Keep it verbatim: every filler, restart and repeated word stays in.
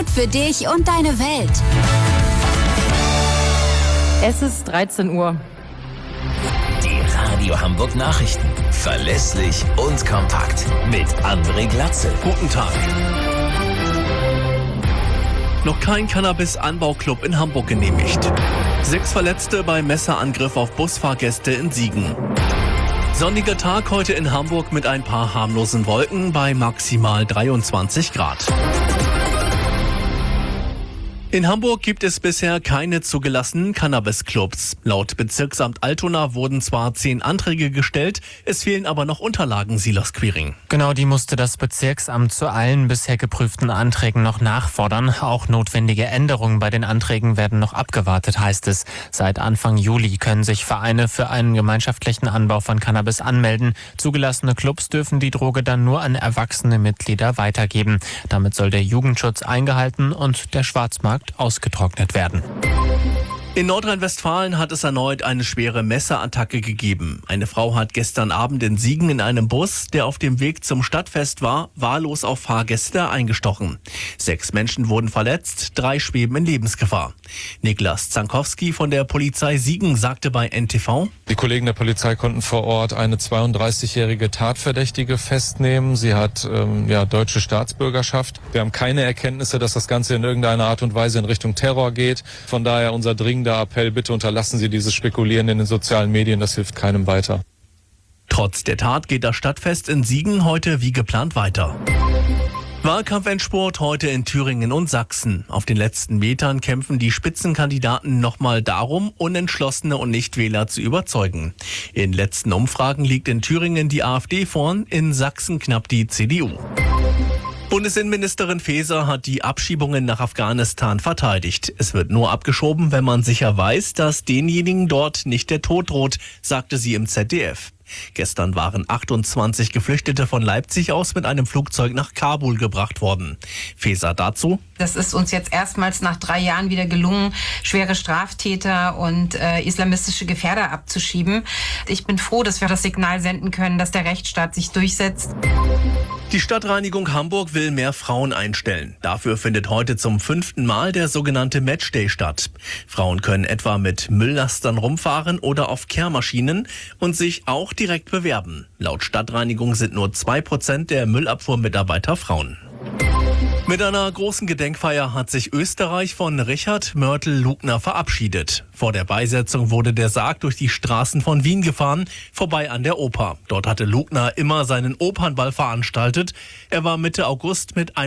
Gut für dich und deine Welt. Es ist dreizehn Uhr. Die Radio Hamburg Nachrichten. Verlässlich und kompakt. Mit André Glatzel. Guten Tag. Noch kein Cannabis-Anbauclub in Hamburg genehmigt. Sechs Verletzte bei Messerangriff auf Busfahrgäste in Siegen. Sonniger Tag heute in Hamburg mit ein paar harmlosen Wolken bei maximal dreiundzwanzig Grad. In Hamburg gibt es bisher keine zugelassenen Cannabis-Clubs. Laut Bezirksamt Altona wurden zwar zehn Anträge gestellt, es fehlen aber noch Unterlagen, Silas Quiring. Genau, die musste das Bezirksamt zu allen bisher geprüften Anträgen noch nachfordern. Auch notwendige Änderungen bei den Anträgen werden noch abgewartet, heißt es. Seit Anfang Juli können sich Vereine für einen gemeinschaftlichen Anbau von Cannabis anmelden. Zugelassene Clubs dürfen die Droge dann nur an erwachsene Mitglieder weitergeben. Damit soll der Jugendschutz eingehalten und der Schwarzmarkt ausgetrocknet werden. In Nordrhein-Westfalen hat es erneut eine schwere Messerattacke gegeben. Eine Frau hat gestern Abend in Siegen in einem Bus, der auf dem Weg zum Stadtfest war, wahllos auf Fahrgäste eingestochen. Sechs Menschen wurden verletzt, drei schweben in Lebensgefahr. Niklas Zankowski von der Polizei Siegen sagte bei N T V: Die Kollegen der Polizei konnten vor Ort eine zweiunddreißigjährige Tatverdächtige festnehmen. Sie hat ähm, ja, deutsche Staatsbürgerschaft. Wir haben keine Erkenntnisse, dass das Ganze in irgendeiner Art und Weise in Richtung Terror geht. Von daher unser dringender Appell, bitte unterlassen Sie dieses Spekulieren in den sozialen Medien, das hilft keinem weiter. Trotz der Tat geht das Stadtfest in Siegen heute wie geplant weiter. Wahlkampfendspurt heute in Thüringen und Sachsen. Auf den letzten Metern kämpfen die Spitzenkandidaten nochmal darum, Unentschlossene und Nichtwähler zu überzeugen. In letzten Umfragen liegt in Thüringen die AfD vorn, in Sachsen knapp die C D U. Bundesinnenministerin Faeser hat die Abschiebungen nach Afghanistan verteidigt. Es wird nur abgeschoben, wenn man sicher weiß, dass denjenigen dort nicht der Tod droht, sagte sie im Z D F. Gestern waren achtundzwanzig Geflüchtete von Leipzig aus mit einem Flugzeug nach Kabul gebracht worden. Faeser dazu: Das ist uns jetzt erstmals nach drei Jahren wieder gelungen, schwere Straftäter und äh, islamistische Gefährder abzuschieben. Ich bin froh, dass wir das Signal senden können, dass der Rechtsstaat sich durchsetzt. Die Stadtreinigung Hamburg will mehr Frauen einstellen. Dafür findet heute zum fünften Mal der sogenannte Matchday statt. Frauen können etwa mit Mülllastern rumfahren oder auf Kehrmaschinen und sich auch direkt bewerben. Laut Stadtreinigung sind nur zwei Prozent der Müllabfuhrmitarbeiter Frauen. Mit einer großen Gedenkfeier hat sich Österreich von Richard Mörtel-Lugner verabschiedet. Vor der Beisetzung wurde der Sarg durch die Straßen von Wien gefahren, vorbei an der Oper. Dort hatte Lugner immer seinen Opernball veranstaltet. Er war Mitte August mit